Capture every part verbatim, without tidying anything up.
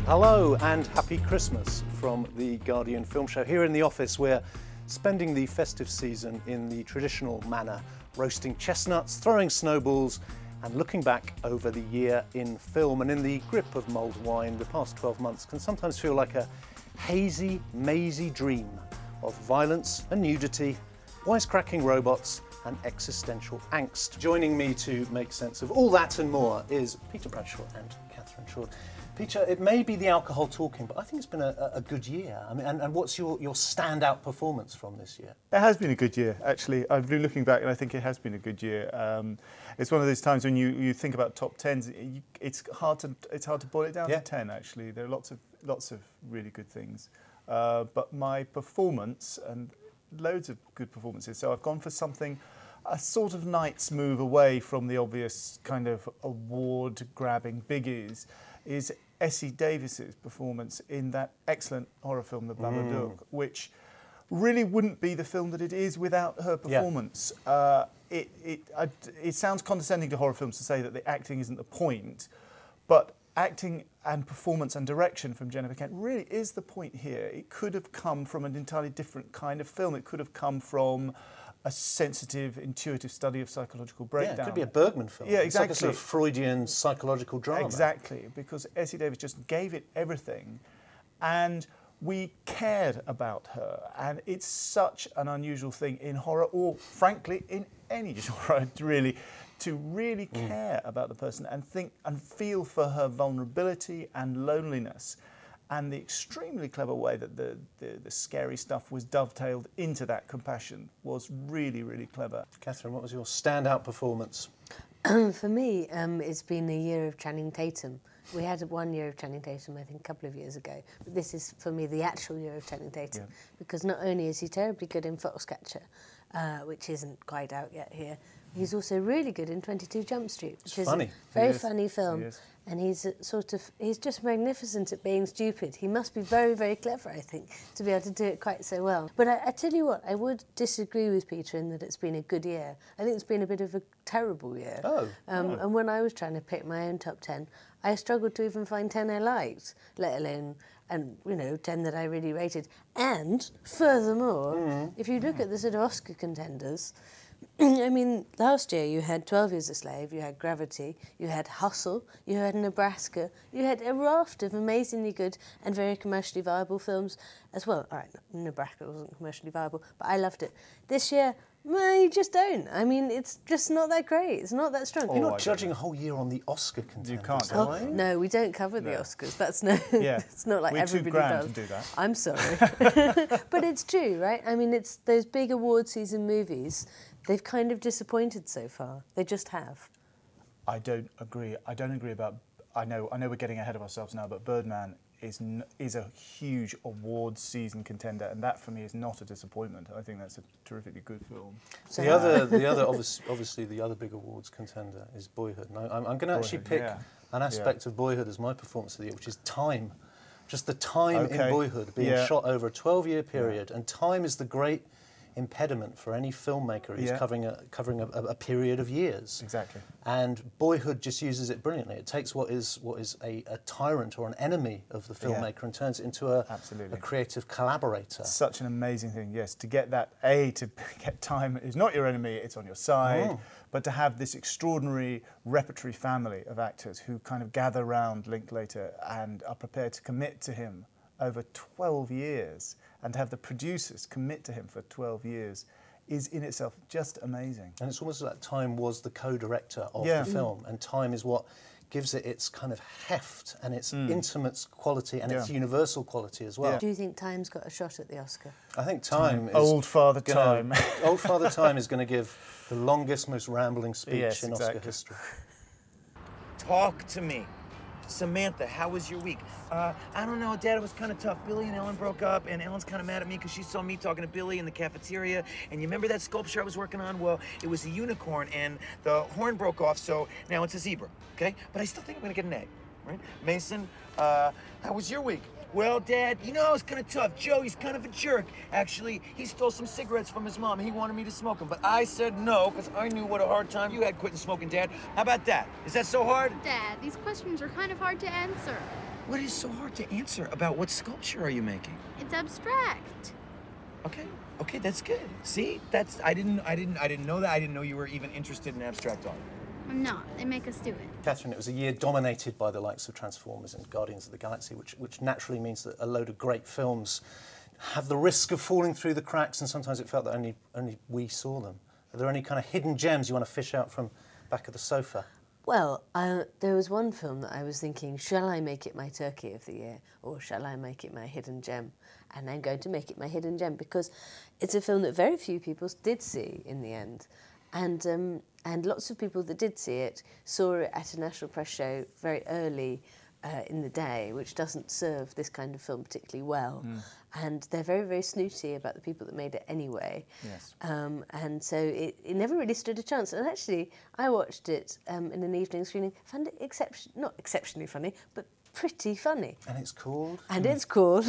Hello and happy Christmas from the Guardian Film Show. Here in the office we're spending the festive season in the traditional manner, roasting chestnuts, throwing snowballs and looking back over the year in film. And in the grip of mulled wine, the past twelve months can sometimes feel like a hazy, mazy dream of violence and nudity, wisecracking robots and existential angst. Joining me to make sense of all that and more is Peter Bradshaw and Catherine Short. Peter, it may be the alcohol talking, but I think it's been a, a good year. I mean, and, and what's your, your standout performance from this year? It has been a good year, actually. I've been looking back and I think it has been a good year. Um, it's one of those times when you, you think about top tens, you, it's hard to it's hard to boil it down yeah. to ten, actually. There are lots of, lots of really good things. Uh, but my performance, and loads of good performances, so I've gone for something, a sort of night's move away from the obvious kind of award-grabbing biggies, is Essie Davis's performance in that excellent horror film, The Babadook, mm. which really wouldn't be the film that it is without her performance. Yeah. Uh, it, it, I, it sounds condescending to horror films to say that the acting isn't the point, but acting and performance and direction from Jennifer Kent really is the point here. It could have come from an entirely different kind of film. It could have come from a sensitive, intuitive study of psychological breakdown. Yeah, it could be a Bergman film. Yeah, exactly. It's like a sort of Freudian psychological drama. Exactly, because Essie Davis just gave it everything, and we cared about her. And it's such an unusual thing in horror, or frankly, in any genre, really, to really mm. care about the person and think and feel for her vulnerability and loneliness. And the extremely clever way that the, the, the scary stuff was dovetailed into that compassion was really, really clever. Catherine, what was your standout performance? For me, um, it's been a year of Channing Tatum. We had one year of Channing Tatum, I think, a couple of years ago. But this is, for me, the actual year of Channing Tatum. Yeah. Because not only is he terribly good in Foxcatcher, uh, which isn't quite out yet here, he's also really good in twenty-two Jump Street, which it's is funny. a very He funny is. film. He is. And he's a sort of, he's just magnificent at being stupid. He must be very, very clever, I think, to be able to do it quite so well. But I, I tell you what, I would disagree with Peter in that it's been a good year. I think it's been a bit of a terrible year. Oh. Um, oh. And when I was trying to pick my own top ten, I struggled to even find ten I liked, let alone, and you know, ten that I really rated. And furthermore, mm. if you look at the sort of Oscar contenders, I mean, last year you had twelve Years a Slave, you had Gravity, you had Hustle, you had Nebraska, you had a raft of amazingly good and very commercially viable films as well. All right, Nebraska wasn't commercially viable, but I loved it. This year, well, you just don't. I mean, it's just not that great. It's not that strong. You're not judging a whole year on the Oscar contenders. You can't. Oh, no, we don't cover no. the Oscars. That's no. Yeah. It's not like We're everybody too grand does. to do that. I'm sorry, but it's true, right? I mean, it's those big award season movies. They've kind of disappointed so far. They just have. I don't agree. I don't agree about. I know. I know we're getting ahead of ourselves now, but Birdman is n is a huge award season contender, and that for me is not a disappointment. I think that's a terrifically good film. So the other, the other, obviously, obviously, the other big awards contender is Boyhood. And I, I'm, I'm going to actually pick yeah. an aspect yeah. of Boyhood as my performance of the year, which is time. Just the time okay. in Boyhood being yeah. shot over a twelve-year period, yeah. and time is the great impediment for any filmmaker who's yeah. covering a covering a, a period of years. Exactly. And Boyhood just uses it brilliantly. It takes what is what is a, a tyrant or an enemy of the filmmaker yeah. and turns it into a, a creative collaborator. Such an amazing thing, yes, to get that, A, to get time is not your enemy, it's on your side, oh. but to have this extraordinary repertory family of actors who kind of gather around Linklater and are prepared to commit to him over twelve years, and to have the producers commit to him for twelve years is in itself just amazing. And it's almost like Time was the co-director of yeah. the film, and Time is what gives it its kind of heft and its mm. intimate quality and yeah. its universal quality as well. Do you think Time's got a shot at the Oscar? I think Time, time. is... Old Father gonna, Time. Old Father Time is going to give the longest, most rambling speech yes, in exactly. Oscar history. Talk to me. Samantha, how was your week? Uh, I don't know, Dad, it was kind of tough. Billy and Ellen broke up, and Ellen's kind of mad at me because she saw me talking to Billy in the cafeteria. And you remember that sculpture I was working on? Well, it was a unicorn, and the horn broke off, so now it's a zebra, okay? But I still think I'm gonna get an A, right? Mason, uh, how was your week? Well, Dad, you know, it's kind of tough. Joe, he's kind of a jerk. Actually, he stole some cigarettes from his mom. He wanted me to smoke them, but I said no, because I knew what a hard time you had quitting smoking, Dad. How about that? Is that so hard? Dad, these questions are kind of hard to answer. What is so hard to answer about what sculpture are you making? It's abstract. Okay, okay, that's good. See, that's I didn't, I didn't, I didn't know that. I didn't know you were even interested in abstract art. I'm not. They make us do it. Catherine, it was a year dominated by the likes of Transformers and Guardians of the Galaxy, which, which naturally means that a load of great films have the risk of falling through the cracks, and sometimes it felt that only, only we saw them. Are there any kind of hidden gems you want to fish out from back of the sofa? Well, I, there was one film that I was thinking, shall I make it my Turkey of the year, or shall I make it my hidden gem? And I'm going to make it my hidden gem because it's a film that very few people did see in the end. And, um, and lots of people that did see it saw it at a National Press show very early uh, in the day, which doesn't serve this kind of film particularly well. Mm. And they're very, very snooty about the people that made it anyway. Yes. Um, and so it, it never really stood a chance. And actually, I watched it um, in an evening screening, found it exception not exceptionally funny, but pretty funny. And it's called? And mm. it's called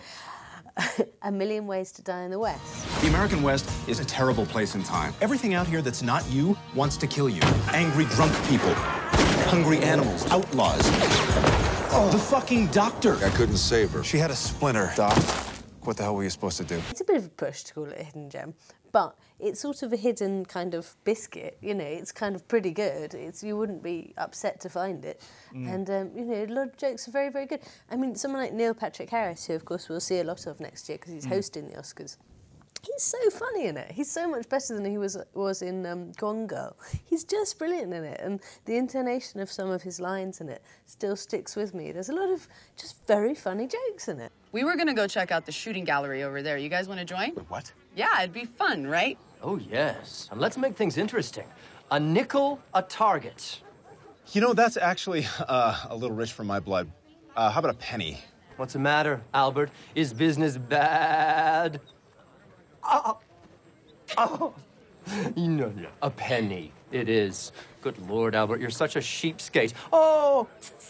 A Million Ways to Die in the West. The American West is a terrible place and time. Everything out here that's not you wants to kill you. Angry drunk people, hungry animals, outlaws. Oh, the fucking doctor. I couldn't save her. She had a splinter. Doc, what the hell were you supposed to do? It's a bit of a push to call it a hidden gem, but it's sort of a hidden kind of biscuit, you know, it's kind of pretty good. It's, you wouldn't be upset to find it. Mm. And, um, you know, a lot of jokes are very, very good. I mean, someone like Neil Patrick Harris, who, of course, we'll see a lot of next year because he's mm. hosting the Oscars, he's so funny in it. He's so much better than he was was in um, Gone Girl. He's just brilliant in it, and the intonation of some of his lines in it still sticks with me. There's a lot of just very funny jokes in it. We were gonna go check out the shooting gallery over there. You guys want to join? Wait, what? Yeah, it'd be fun, right? Oh, yes. And let's make things interesting. A nickel a target. You know, that's actually uh, a little rich for my blood. Uh, how about a penny? What's the matter, Albert? Is business bad? Oh, oh. No, no, a penny. It is. Good Lord, Albert, you're such a cheapskate. Oh,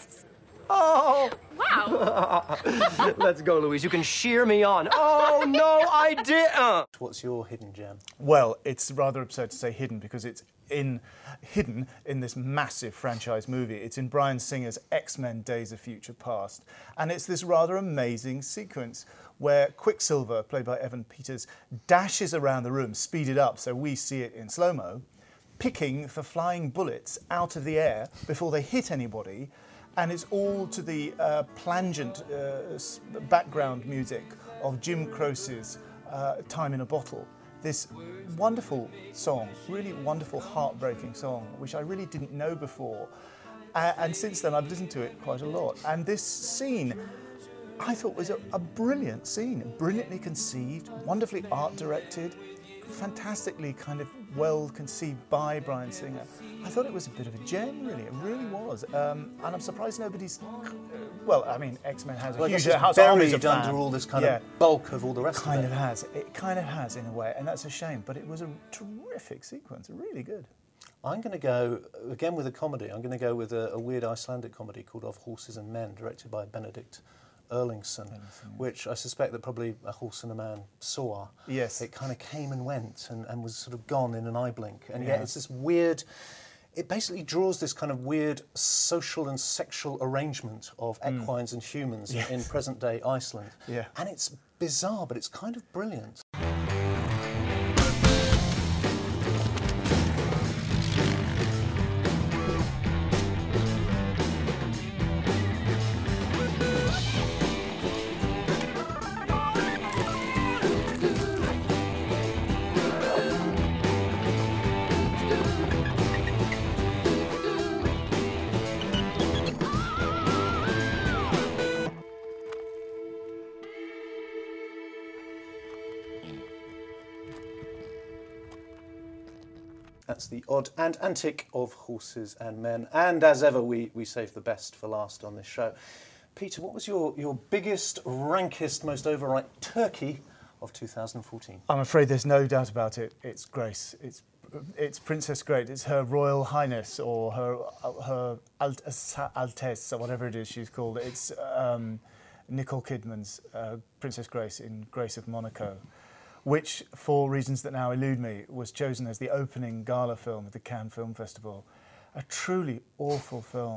oh. Wow. Let's go, Louise. You can shear me on. Oh, no, I didn't. What's your hidden gem? Well, it's rather absurd to say hidden because it's in hidden in this massive franchise movie. It's in Bryan Singer's X-Men Days of Future Past. And it's this rather amazing sequence where Quicksilver, played by Evan Peters, dashes around the room, speeded up so we see it in slow-mo, picking the flying bullets out of the air before they hit anybody. And it's all to the uh, plangent uh, background music of Jim Croce's uh, Time in a Bottle. This wonderful song, really wonderful, heartbreaking song, which I really didn't know before. Uh, and since then, I've listened to it quite a lot. And this scene, I thought was a, a brilliant scene, brilliantly conceived, wonderfully art-directed, fantastically kind of well-conceived by Bryan Singer. I thought it was a bit of a gem, really. It really was. Um, and I'm surprised nobody's... Uh, well, I mean, X-Men has a well, huge... It's has armies of under fans. all this kind yeah. of bulk of all the rest kind of it. Kind of has. It kind of has, in a way, and that's a shame. But it was a terrific sequence, really good. I'm going to go, again with a comedy, I'm going to go with a, a weird Icelandic comedy called Of Horses and Men, directed by Benedict Erlingsson, Erlingsson yeah. which I suspect that probably A Horse and a Man saw. Yes. It kind of came and went and, and was sort of gone in an eye blink. And yeah. yet it's this weird... It basically draws this kind of weird social and sexual arrangement of equines mm. and humans yes. in present-day Iceland. Yeah. And it's bizarre, but it's kind of brilliant. That's the odd and antic of Horses and Men. And as ever, we, we save the best for last on this show. Peter, what was your, your biggest, rankest, most overripe turkey of two thousand fourteen? I'm afraid there's no doubt about it. It's Grace. It's it's Princess Grace. It's Her Royal Highness or Her Her Alt Altesse or whatever it is she's called. It's um, Nicole Kidman's uh, Princess Grace in Grace of Monaco, which, for reasons that now elude me, was chosen as the opening gala film at the Cannes Film Festival. A truly awful film.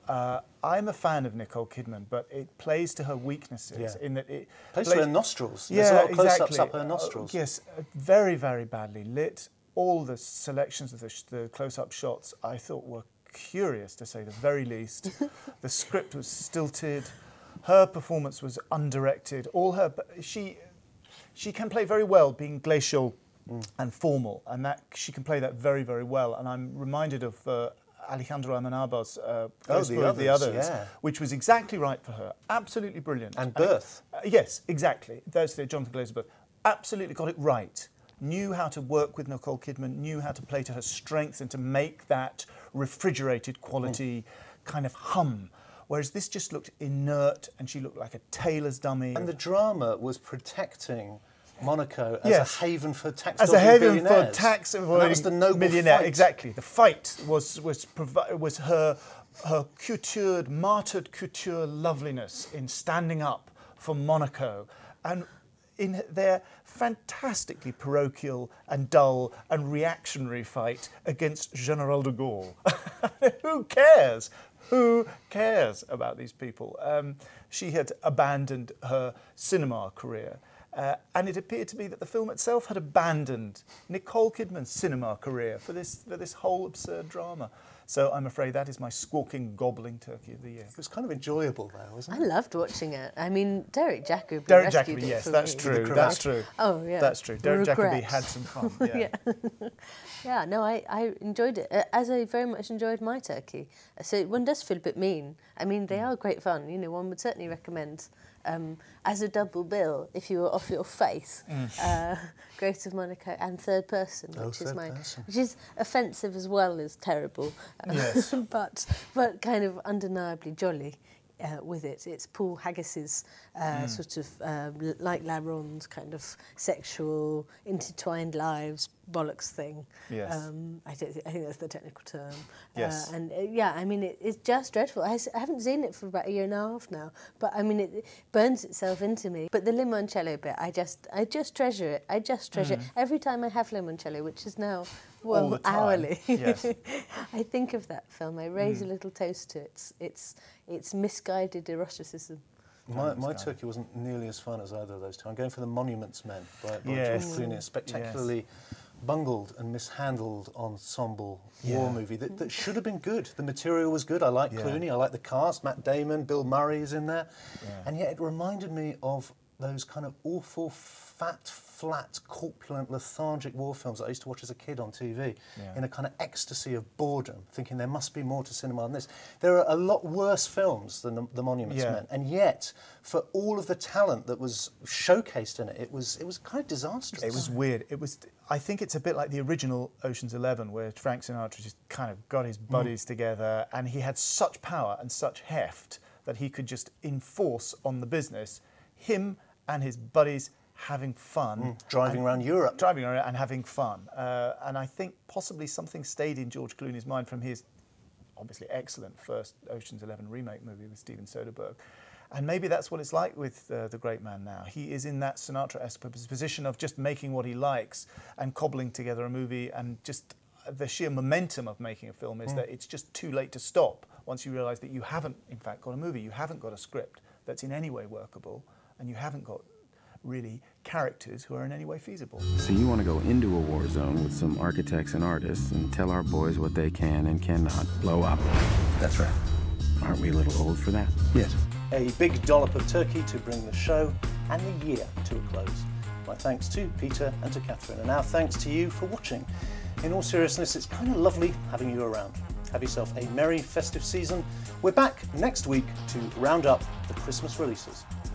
Uh, I'm a fan of Nicole Kidman, but it plays to her weaknesses Yeah. in that it Plays plays to her nostrils. Yeah, There's a lot of close-ups exactly. up her nostrils. Uh, yes, uh, very, very badly lit. All the selections of the, sh the close-up shots I thought were curious, to say the very least. The script was stilted. Her performance was undirected. All her, she, she can play very well, being glacial mm. and formal, and that she can play that very, very well. And I'm reminded of uh, Alejandro Amenabar's uh, Oh, the others, the others yeah. which was exactly right for her. Absolutely brilliant. And Birth. Uh, yes, exactly. There's the Jonathan Glazer Birth. Absolutely got it right. Knew how to work with Nicole Kidman, knew how to play to her strengths and to make that refrigerated quality mm. kind of hum. Whereas this just looked inert, and she looked like a tailor's dummy. And the drama was protecting Monaco as yes. a haven for tax as a haven billionaires. for tax avoiding that was the noble millionaire. fight. Exactly. The fight was was was her her coutured, martyred couture loveliness in standing up for Monaco, and in their fantastically parochial and dull and reactionary fight against General de Gaulle. Who cares? Who cares about these people? Um, she had abandoned her cinema career. Uh, and it appeared to be that the film itself had abandoned Nicole Kidman's cinema career for this, for this whole absurd drama. So I'm afraid that is my squawking, gobbling turkey of the year. It was kind of enjoyable, though, wasn't I it? loved watching it. I mean, Derek Jacobi Derek rescued Jacobi, it yes, for that's me. true. That's true. Oh, yeah. That's true. Derek Regret. Jacobi had some fun. Yeah. yeah. yeah, no, I, I enjoyed it, uh, as I very much enjoyed my turkey. So one does feel a bit mean. I mean, they are great fun. You know, one would certainly recommend um, as a double bill, if you were off your face, mm. uh, Great of Monaco and Third Person, oh, which is my, person. which is offensive as well as terrible, yes. but but kind of undeniably jolly. Uh, with it, it's Paul Haggis's uh, mm. sort of um, like La Ronde's kind of sexual intertwined lives bollocks thing. Yes. Um, I, don't think, I think that's the technical term. Yes. Uh, and uh, yeah, I mean, it, it's just dreadful. I, I haven't seen it for about a year and a half now, but I mean, it, it burns itself into me. But the limoncello bit, I just, I just treasure it. I just treasure mm. it every time I have limoncello, which is now. Well, hourly. Yes. I think of that film. I raise mm. a little toast to its its its misguided eroticism. My, my turkey wasn't nearly as fun as either of those two. I'm going for The Monuments Men by, by yes. George Clooney, a spectacularly yes. bungled and mishandled ensemble yeah. war movie that, that should have been good. The material was good. I like yeah. Clooney. I like the cast. Matt Damon, Bill Murray is in there. Yeah. And yet it reminded me of those kind of awful, fat, flat, corpulent, lethargic war films that I used to watch as a kid on T V, yeah. in a kind of ecstasy of boredom, thinking there must be more to cinema than this. There are a lot worse films than The, the Monuments yeah. Men, and yet, for all of the talent that was showcased in it, it was it was kind of disastrous. It was weird. It was. I think it's a bit like the original Ocean's Eleven, where Frank Sinatra just kind of got his buddies mm. together, and he had such power and such heft that he could just enforce on the business him and his buddies having fun. Mm, driving around Europe. Driving around and having fun. Uh, and I think possibly something stayed in George Clooney's mind from his obviously excellent first Ocean's Eleven remake movie with Steven Soderbergh. And maybe that's what it's like with uh, the great man now. He is in that Sinatra-esque position of just making what he likes and cobbling together a movie, and just the sheer momentum of making a film is mm. that it's just too late to stop once you realise that you haven't, in fact, got a movie. You haven't got a script that's in any way workable, and you haven't got really characters who are in any way feasible. So you want to go into a war zone with some architects and artists and tell our boys what they can and cannot blow up. That's right. Aren't we a little old for that? Yes. A big dollop of turkey to bring the show and the year to a close. My thanks to Peter and to Catherine, and our thanks to you for watching. In all seriousness, it's kind of lovely having you around. Have yourself a merry festive season. We're back next week to round up the Christmas releases.